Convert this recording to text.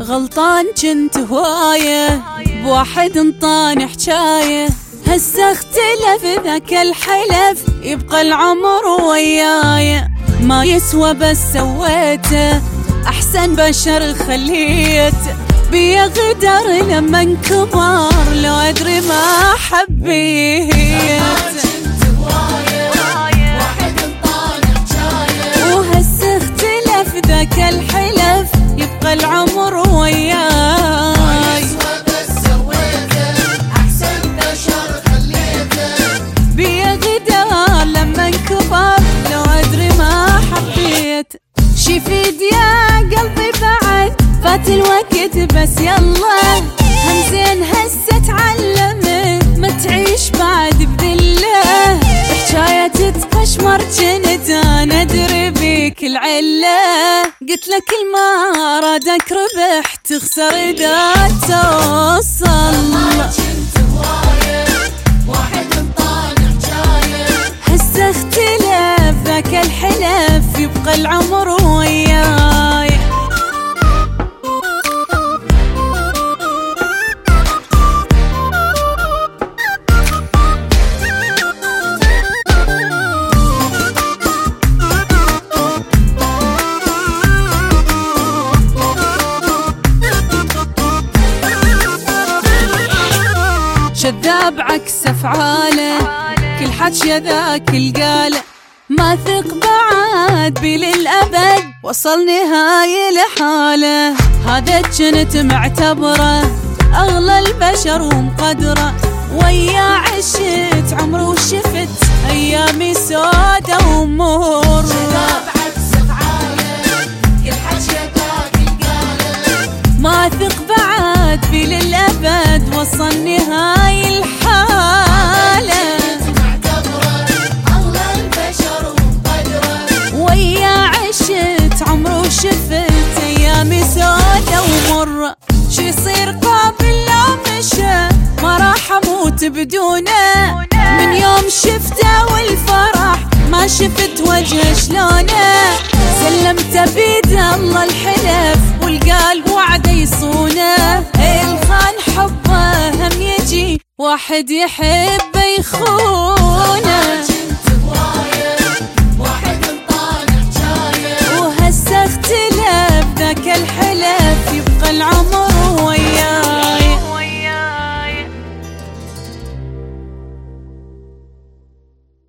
غلطان جنت هواية بواحد انطاني حجاية، هسه اختلف ذاك الحلف يبقى العمر وياي، ما يسوى بس سويته احسن بشر خليته، بيا غدر لمن كبر لو ادري ما حبيت. وهسه اختلف ذاك الحلف يبقى العمر وياي، بيا غدر لمن كبر لو ادري ما حبيت. شفيد يا قلبي بعد فات الوقت بس يلا، هم زين هسه تعلمت ما تعيش بعد بذله، حجاية تتقشمر جنت انا ادري بيك العله، قلت لك ما رادك ربح تخسر اذا توصل. هسه اختلف ذاك الحلف يبقى العمر وياي. شذاب عكس افعاله كل حكي ذاك القاله، ما ثق بعد بي للأبد وصل نهاية لحاله، هذا جنت معتبره أغلى البشر ومقدره، ويا عشت عمري وشفت أيامي سودة ومرة. ما ثق بعد بي للأبد وصل نهاية الحالة، ويا عشت عمري وشفت ايامي سودة ومرة، شي يصير قابل لو مشى ما راح اموت بدونه، من يوم شفته والفرح ما شفت وجهه شلونه، سلمت بيد الله الحلف والقال وعده يصونه، الخان حبه هم يجي واحد يحبه يخونه.